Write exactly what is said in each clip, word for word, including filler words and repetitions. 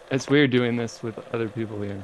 It's weird doing this with other people here.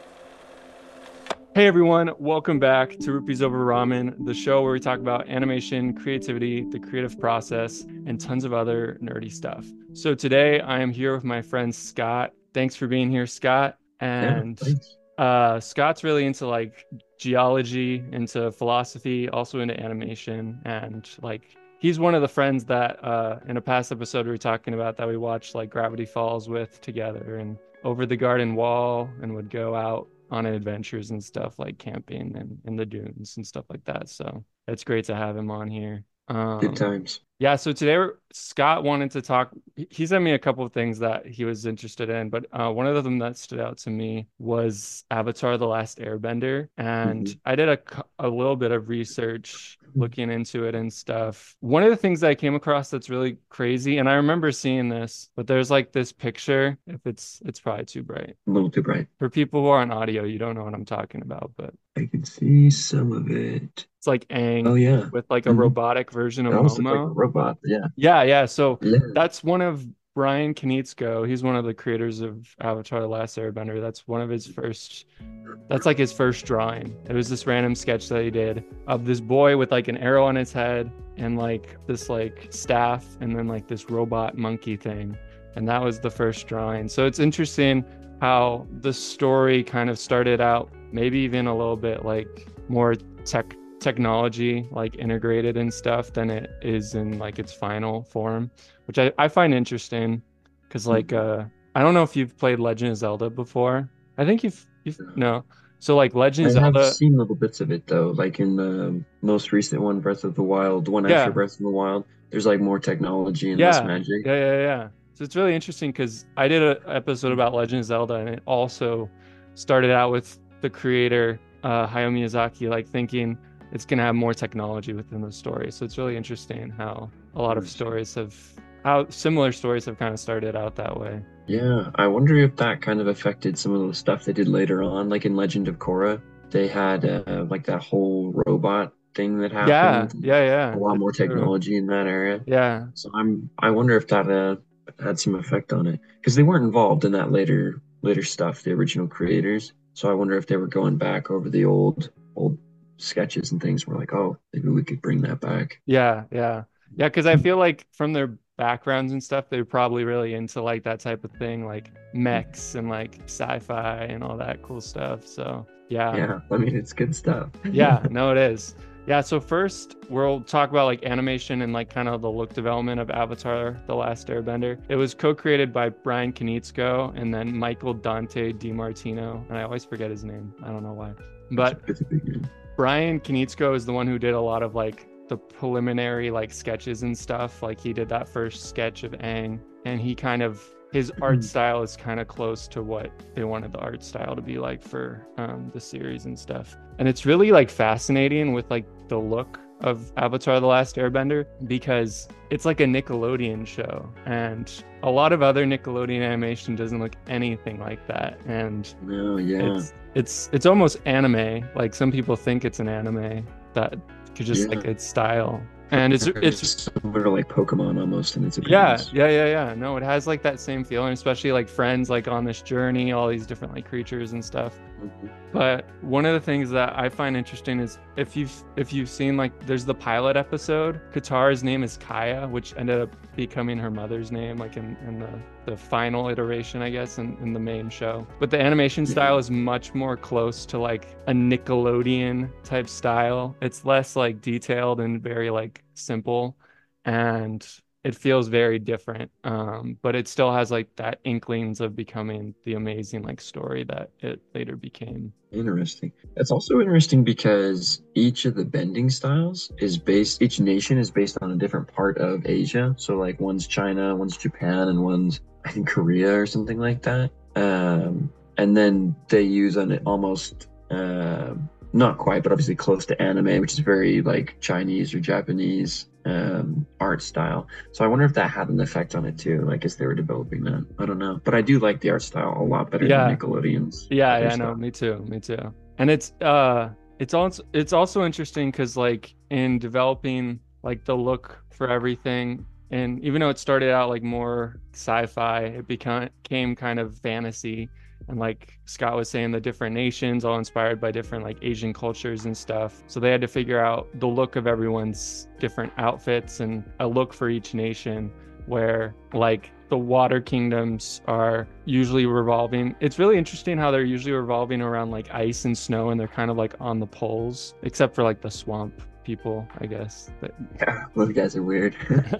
Hey everyone, welcome back to Rupees Over Ramen, the show where we talk about animation, creativity, the creative process, and tons of other nerdy stuff. So today I am here with my friend Scott. Thanks for being here, Scott. Yeah, And thanks. uh, Scott's really into like geology, into philosophy, also into animation, and like he's one of the friends that uh, in a past episode we were talking about that we watched like Gravity Falls with together and Over the Garden Wall and would go out on adventures and stuff like camping and in the dunes and stuff like that. So it's great to have him on here. Good Um, times. yeah, so today we're- Scott wanted to talk. He sent me a couple of things that he was interested in, but uh, one of them that stood out to me was Avatar: The Last Airbender, and Hmm. I did a cou- a little bit of research looking into it and stuff. One of the things that I came across that's really crazy, and I remember seeing this, but there's like this picture. If it's it's probably too bright A little too bright. for people who are on audio, you don't know what I'm talking about, but I can see some of it. it's like Oh Aang yeah. with like a Hmm. robotic version It of almost looked like a Momo. robot. Yeah. Yeah, yeah. So Yeah. that's one of Brian Konietzko. He's one of the creators of Avatar: The Last Airbender. That's one of his first, that's like his first drawing. It was this random sketch that he did of this boy with like an arrow on his head and like this like staff and then like this robot monkey thing. And that was the first drawing. So it's interesting how the story kind of started out, maybe even a little bit like more tech technology like integrated and stuff than it is in like its final form, which I, I find interesting because like Mhm. uh I don't know if you've played Legend of Zelda before. I think you've you've no. So like Legend I of have Zelda, seen little bits of it though, like in the most recent one, Breath of the Wild, the one after yeah, Breath of the Wild. There's like more technology and less yeah, magic. yeah, yeah, yeah. So it's really interesting because I did an episode about Legend of Zelda and it also started out with the creator uh Hayao Miyazaki like thinking it's gonna have more technology within the story. So it's really interesting how a lot of Interesting. stories have how similar stories have kind of started out that way. Yeah, I wonder if that kind of affected some of the stuff they did later on, like in Legend of Korra. They had uh, like that whole robot thing that Yeah, happened, and yeah, a yeah. lot That's more true. technology in that area. Yeah. So I'm I wonder if that uh, had some effect on it because they weren't involved in that later later stuff, the original creators. So I wonder if they were going back over the old old sketches and things. We're like, oh, maybe we could bring that back. Yeah, yeah. Yeah, because I feel like from their backgrounds and stuff, they're probably really into like that type of thing, like mechs and like sci-fi and all that cool stuff. So, yeah. Yeah, I mean it's good stuff. Yeah, no, it is. Yeah, so first we'll talk about like animation and like kind of the look development of Avatar: The Last Airbender. It was co-created by Brian Konietzko and then Michael Dante DiMartino, and I always forget his name. I don't know why. It's a, But it's a big name. Brian Konietzko is the one who did a lot of like the preliminary like sketches and stuff. Like he did that first sketch of Aang, and he kind of his art style is kind of close to what they wanted the art style to be like for um, the series and stuff. And it's really like fascinating with like the look of Avatar: The Last Airbender because it's like a Nickelodeon show, and a lot of other Nickelodeon animation doesn't look anything like that. And Oh yeah, it's it's it's almost anime. Like some people think it's an anime that could just like yeah. its style. And it's Very it's similar to like Pokemon almost in its yeah, appearance. yeah, yeah, yeah. No, it has like that same feeling, especially like friends like on this journey, all these different like creatures and stuff. Mhm. But one of the things that I find interesting is if you've if you've seen like there's the pilot episode, Katara's name is Kaya, which ended up becoming her mother's name, like in, in the, the final iteration, I guess, in, in the main show. But the animation Yeah. style is much more close to like a Nickelodeon type style. It's less like detailed and very like simple. And it feels very different, um, but it still has like that inklings of becoming the amazing like story that it later became. Interesting. It's also interesting because each of the bending styles is based, each nation is based on a different part of Asia. So like one's China, one's Japan, and one's I think Korea or something like that. Um, and then they use an almost uh, not quite, but obviously close to anime, which is very like Chinese or Japanese um, art style. So I wonder if that had an effect on it too, like as they were developing that. I don't know. But I do like the art style a lot better than Yeah, Nickelodeon's yeah, other yeah, no, stuff. me too, me too. And it's uh it's also it's also interesting because like in developing like the look for everything, And even though it started out like more sci-fi, it became became kind of fantasy. And like Scott was saying, the different nations all inspired by different like Asian cultures and stuff. So they had to figure out the look of everyone's different outfits and a look for each nation, where like the water kingdoms are usually revolving. It's really interesting how they're usually revolving around like ice and snow, and they're kind of like on the poles, except for like the swamp people, I guess. But Yeah, those guys are weird.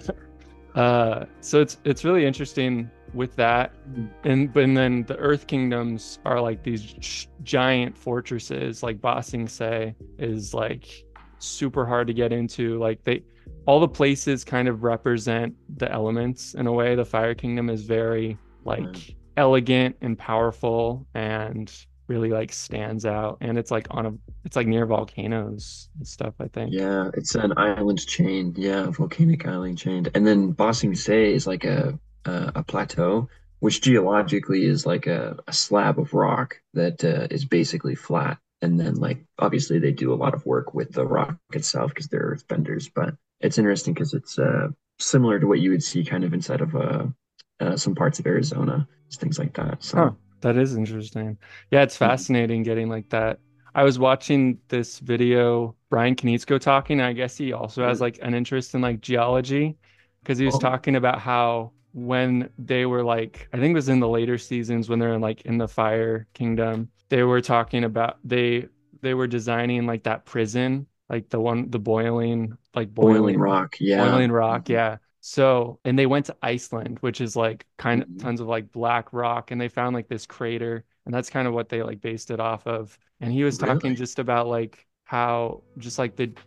uh, so it's it's really interesting with that. And and then the Earth Kingdoms are like these sh- giant fortresses. Like Ba Sing Se is like super hard to get into. Like they, all the places kind of represent the elements in a way. The Fire Kingdom is very like Mm. elegant and powerful and really like stands out. And it's like on a, it's like near volcanoes and stuff, I think. Yeah, it's an island chain. Yeah, volcanic island chain. And then Ba Sing Se is like a, a a plateau, which geologically is like a, a slab of rock that uh, is basically flat. And then like obviously they do a lot of work with the rock itself because they're earthbenders. But it's interesting because it's uh, similar to what you would see kind of inside of uh, uh, some parts of Arizona, just things like that. Huh. So That is interesting. Yeah, it's mhm. fascinating getting like that. I was watching this video, Brian Konietzko talking. I guess he also has like an interest in like geology because he was Oh, talking about how when they were like, I think it was in the later seasons when they're in like in the Fire Kingdom, they were talking about they they were designing like that prison, like the one the boiling like Boiling boiling Rock. Yeah. boiling rock, Mhm. yeah. So, and they went to Iceland, which is like kind of Mhm. tons of like black rock, and they found like this crater, and that's kind of what they like based it off of. And he was talking Really? just about like how just like the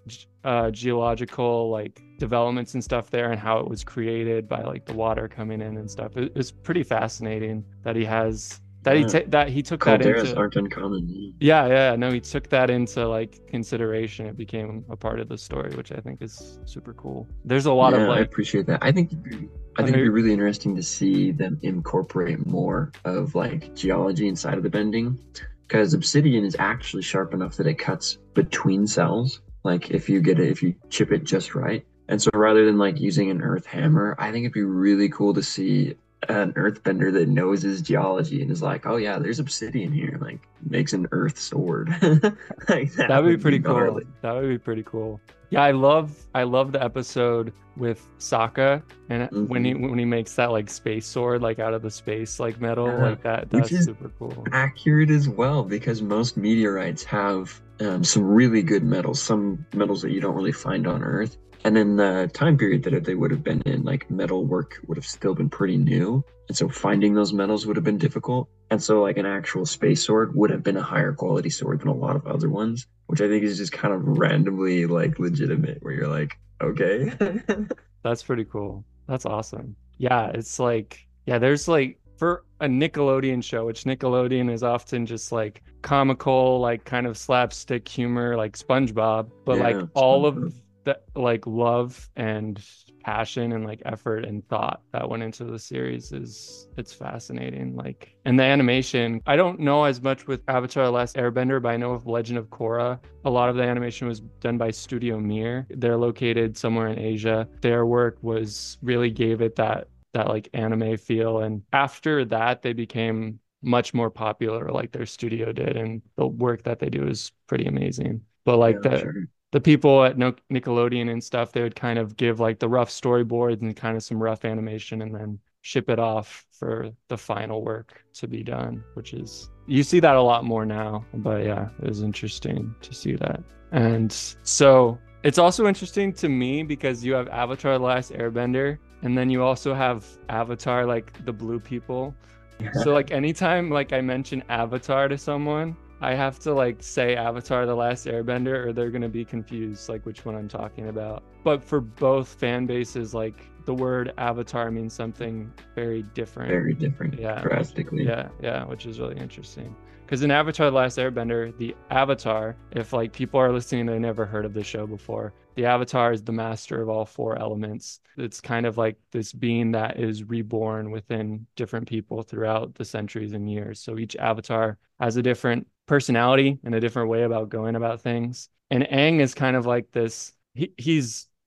uh, geological like developments and stuff there, and how it was created by like the water coming in and stuff. It, it's pretty fascinating that he has that he Yeah. ta that he took that Calderas into. aren't uncommon. Yeah, yeah, no, he took that into like consideration. It became a part of the story, which I think is super cool. There's a lot of Yeah, I like appreciate that. I think it'd be- I think it'd be under really interesting to see them incorporate more of like geology inside of the bending, because obsidian is actually sharp enough that it cuts between cells. Like if you get it, if you chip it just right. And so rather than like using an earth hammer, I think it'd be really cool to see an earthbender that knows his geology and is like, oh yeah, there's obsidian here, like makes an earth sword. Like that that would be would be pretty cool. gnarly. That would be pretty cool. Yeah, I love I love the episode with Sokka and when he Hmm. when he makes that like space sword like out of the space like metal Yeah, like that. which That's is super cool. accurate as well because most meteorites have um, some really good metals, some metals that you don't really find on Earth. And in the time period that they would have been in, like metal work would have still been pretty new. And so finding those metals would have been difficult. And so like an actual space sword would have been a higher quality sword than a lot of other ones, which I think is just kind of randomly like legitimate, where you're like, okay. That's pretty cool. That's awesome. Yeah, it's like, yeah, there's like for a Nickelodeon show, which Nickelodeon is often just like comical, like kind of slapstick humor, like SpongeBob, but like Yeah, all of SpongeBob. the like love and passion and like effort and thought that went into the series is it's fascinating. Like, and the animation, I don't know as much with Avatar: The Last Airbender, but I know of Legend of Korra, a lot of the animation was done by Studio Mir. They're located somewhere in Asia. Their work was really gave it that that like anime feel. And after that, they became much more popular, like their studio did, and the work that they do is pretty amazing. But like Yeah, the sure. the people at no Nickelodeon and stuff, they would kind of give like the rough storyboards and kind of some rough animation and then ship it off for the final work to be done, which is you see that a lot more now. But yeah, it was interesting to see that. And so it's also interesting to me because you have Avatar: The Last Airbender, and then you also have Avatar, like the blue people. So like anytime like I mention Avatar to someone, I have to like say Avatar: The Last Airbender or they're gonna be confused like which one I'm talking about. But for both fan bases, like the word Avatar means something very different. Very different, Yeah, which drastically. yeah, yeah, which is really interesting. Because in Avatar: The Last Airbender, the Avatar, if like people are listening, they never heard of the show before. The Avatar is the master of all four elements. It's kind of like this being that is reborn within different people throughout the centuries and years. So each Avatar has a different personality and a different way about going about things. And Aang is kind of like this. He, he's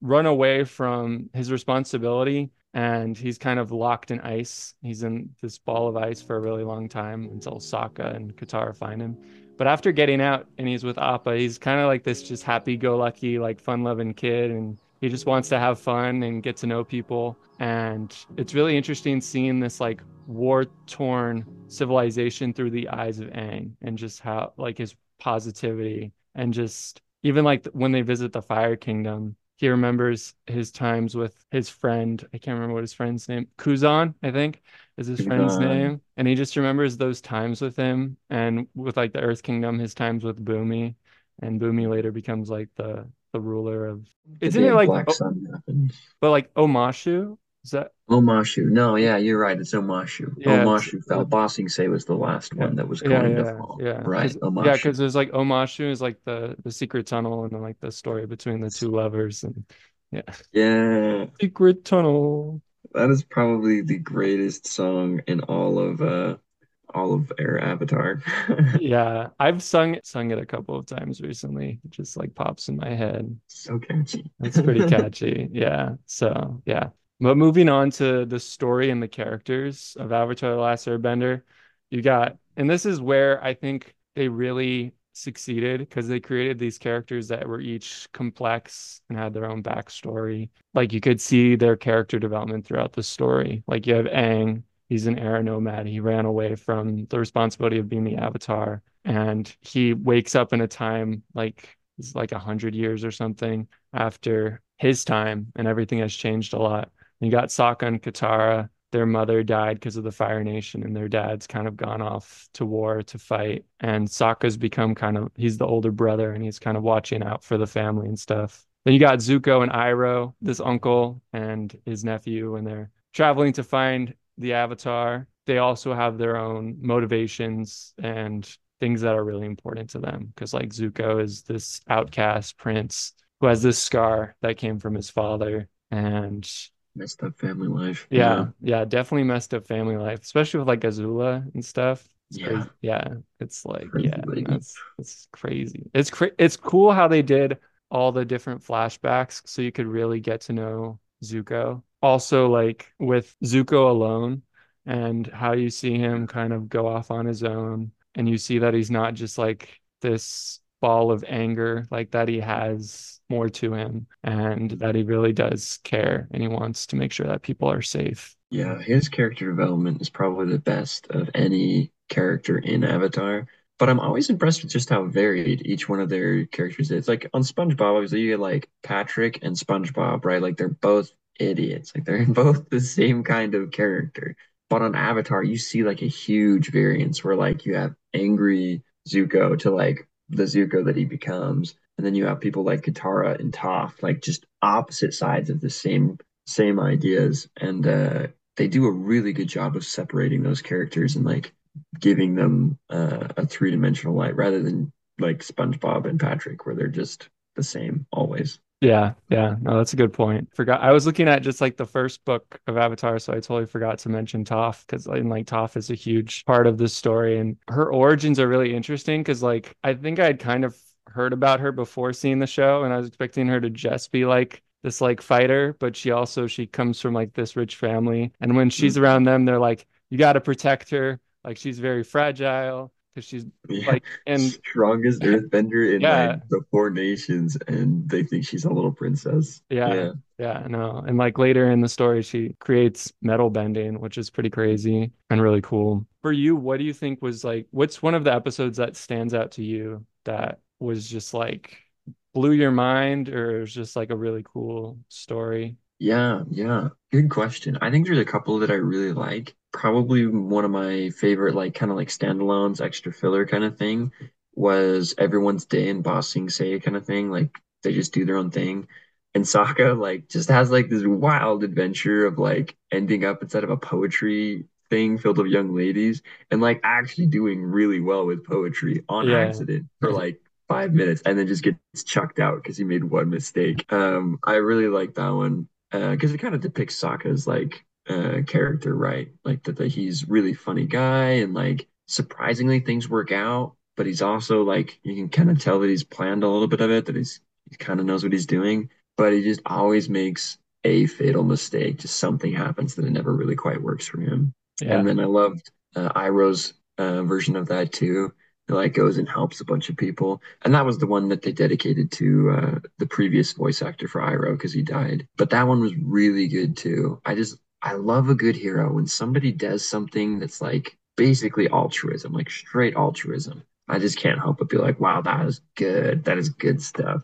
run away from his responsibility, and he's kind of locked in ice. He's in this ball of ice for a really long time until Sokka and Katara find him. But after getting out and he's with Appa, he's kind of like this just happy-go-lucky, like fun-loving kid, and he just wants to have fun and get to know people. And it's really interesting seeing this like war-torn civilization through the eyes of Aang, and just how like his positivity, and just even like when they visit the Fire Kingdom, he remembers his times with his friend. I can't remember what his friend's name. Kuzan, I think, is his friend's Uh, name. And he just remembers those times with him, and with like the Earth Kingdom, his times with Bumi. And Bumi later becomes like the the ruler of. the Isn't day it of like Black oh, Sun happens. but like Omashu? Is that Omashu. No, yeah, you're right. It's Omashu. yeah, it's Omashu fell. with Ba Sing Se was the last yeah. one that was Yeah, going to yeah, fall. yeah. Right, Because yeah, Omashu. because there's like Omashu is like the the secret tunnel, and then like the story between the two lovers, and yeah. Yeah, Secret tunnel. that is probably the greatest song in all of uh all of Air Avatar. Yeah, I've sung sung it a couple of times recently. It just like pops in my head. So catchy. It's pretty catchy. Yeah. So, yeah. But moving on to the story and the characters of Avatar: The Last Airbender, you got, and this is where I think they really succeeded, because they created these characters that were each complex and had their own backstory. Like you could see their character development throughout the story. Like you have Aang, he's an air nomad. He ran away from the responsibility of being the Avatar, and he wakes up in a time like it's like a hundred years or something after his time, and everything has changed a lot. You got Sokka and Katara. Their mother died because of the Fire Nation, and their dad's kind of gone off to war to fight. And Sokka's become kind of, he's the older brother, and he's kind of watching out for the family and stuff. Then you got Zuko and Iroh, this uncle and his nephew, and they're traveling to find the Avatar. They also have their own motivations and things that are really important to them. Because, like, Zuko is this outcast prince who has this scar that came from his father. And Messed up family life. Yeah. yeah, yeah, definitely messed up family life, especially with like Azula and stuff. It's Yeah. crazy. Yeah, it's like, Crazy yeah, lady. that's that's crazy. It's cra it's cool how they did all the different flashbacks so you could really get to know Zuko. Also, like with Zuko alone, and how you see him kind of go off on his own, and you see that he's not just like this ball of anger, like that he has more to him, and that he really does care, and he wants to make sure that people are safe. Yeah, his character development is probably the best of any character in Avatar. But I'm always impressed with just how varied each one of their characters is. Like on SpongeBob, obviously you get like Patrick and SpongeBob, right? Like they're both idiots. Like they're both the same kind of character. But on Avatar, you see like a huge variance where like you have angry Zuko to like the Zuko that he becomes. And then you have people like Katara and Toph, like just opposite sides of the same same ideas. And uh they do a really good job of separating those characters and like giving them uh, a three-dimensional light rather than like SpongeBob and Patrick where they're just the same always. Yeah, yeah. No, that's a good point. Forgot. I was looking at just like the first book of Avatar, so I totally forgot to mention Toph, because like, like Toph is a huge part of this story, and her origins are really interesting because like I think I'd kind of heard about her before seeing the show, and I was expecting her to just be like this like fighter, but she also she comes from like this rich family, and when she's Mhm. around them, they're like, you got to protect her. Like she's very fragile because she's Yeah, like, and strongest earthbender in like yeah. the four nations, and they think she's a little princess. Yeah, Yeah. yeah, no. And like later in the story, she creates metal bending, which is pretty crazy and really cool. For you, what do you think was like, what's one of the episodes that stands out to you that was just like blew your mind, or is just like a really cool story? Yeah, yeah. Good question. I think there's a couple that I really like. Probably one of my favorite, like kind of like standalones, extra filler kind of thing was Everyone's Day and Boss Sing Se kind of thing. Like they just do their own thing. And Sokka like just has like this wild adventure of like ending up instead of a poetry thing filled with young ladies and like actually doing really well with poetry on Yeah. accident for like five minutes and then just gets chucked out because he made one mistake. Um, I really like that one uh, because it kind of depicts Sokka's like uh character, right? Like that, that he's really funny guy and like surprisingly things work out, but he's also like you can kind of tell that he's planned a little bit of it, that he's he kind of knows what he's doing. but he just always makes a fatal mistake. Just something happens that it never really quite works for him. And Yeah. then I loved uh, Iroh's uh, version of that too. He like goes and helps a bunch of people, and that was the one that they dedicated to uh, the previous voice actor for Iroh because he died. But that one was really good too. I just I love a good hero when somebody does something that's like basically altruism, like straight altruism. I just can't help but be like, wow, that is good. That is good stuff.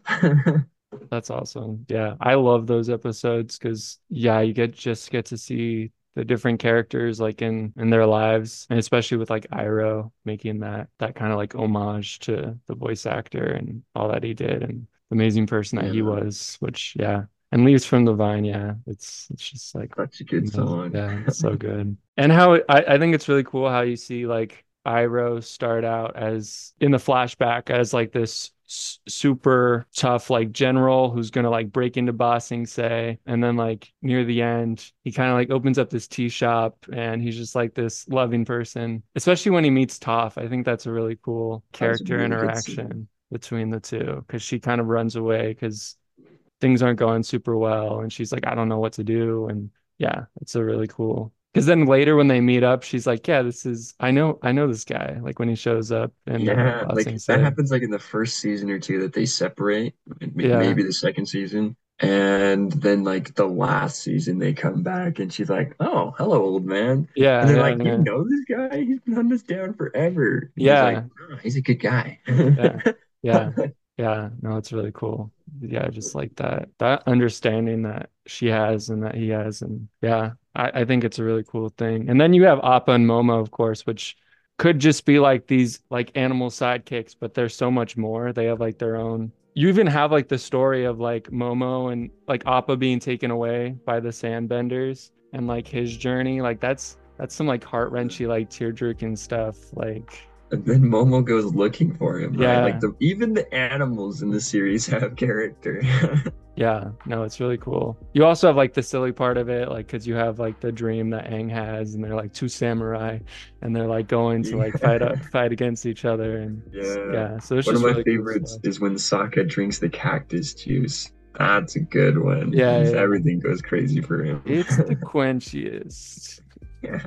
That's awesome. Yeah, I love those episodes because yeah, you get just get to see the different characters like in in their lives, and especially with like Iroh making that that kind of like homage to the voice actor and all that he did and the amazing person that he Yeah, was, which yeah, and Leaves from the Vine, yeah, it's it's just like such a good amazing. song. Yeah, it's so good. And how it, I I think it's really cool how you see like Iroh start out as in the flashback as like this s- super tough like general who's gonna like break into Ba Sing Se, and then like near the end he kind of like opens up this tea shop and he's just like this loving person. Especially when he meets Toph, I think that's a really cool That was a character really good scene. interaction between the two because she kind of runs away because things aren't going super well and she's like I don't know what to do, and yeah, it's a really cool because then later when they meet up she's like yeah this is I know I know this guy like when he shows up in uh, Yeah, Ba Sing like that Se. happens like in the first season or two that they separate, may- Yeah, maybe the second season. And then like the last season they come back and she's like, "Oh, hello, old man." And yeah, they're yeah, like, "You yeah, know this guy? He's been hunting us down forever." And he's like, yeah, "Oh, he's a good guy." yeah, yeah, yeah. No, it's really cool. Yeah, just like that that understanding that she has and that he has, and yeah, I, I think it's a really cool thing. And then you have Appa and Momo, of course, which could just be like these like animal sidekicks, but there's so much more. They have like their own. You even have like the story of like Momo and like Appa being taken away by the Sandbenders and like his journey. Like that's that's some like heart-wrenching, like tear-jerking stuff. Like And then Momo goes looking for him, right? Like yeah. the even the animals in the series have character. Yeah, no, it's really cool. You also have like the silly part of it, like because you have like the dream that Aang has, and they're like two samurai, and they're like going to like fight up, Yeah. fight against each other, and Yeah. yeah, so it's One of just my really cool favorites stuff. is when Sokka drinks the cactus juice. That's a good one. Yeah, He's yeah, everything goes crazy for him. it's the quenchiest. Yeah.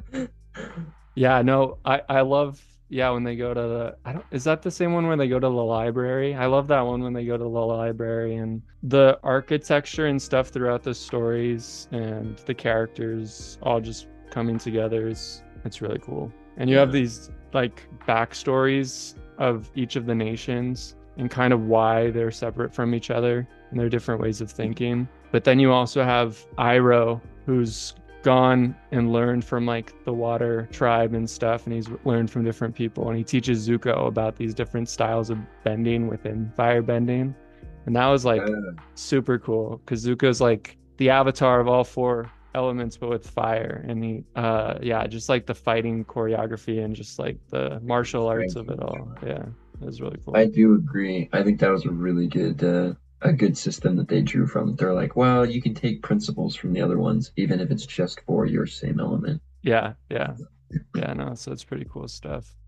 Yeah, no, I I love yeah when they go to the I don't is that the same one where they go to the library? I love that one when they go to the library and the architecture and stuff throughout the stories and the characters all just coming together is it's really cool. And you have Yeah. these like backstories of each of the nations and kind of why they're separate from each other and their different ways of thinking. But then you also have Iroh, who's gone and learned from like the water tribe and stuff, and he's learned from different people, and he teaches Zuko about these different styles of bending within fire bending, and that was like Yeah. super cool because Zuko's like the avatar of all four elements but with fire, and he uh yeah just like the fighting choreography and just like the martial arts Strength of it and all, charm. yeah, it was really I cool. do agree. I think that was a really good uh, a good system that they drew from. They're like, well, you can take principles from the other ones, even if it's just for your same element. Yeah, yeah, yeah, no, so it's pretty cool stuff.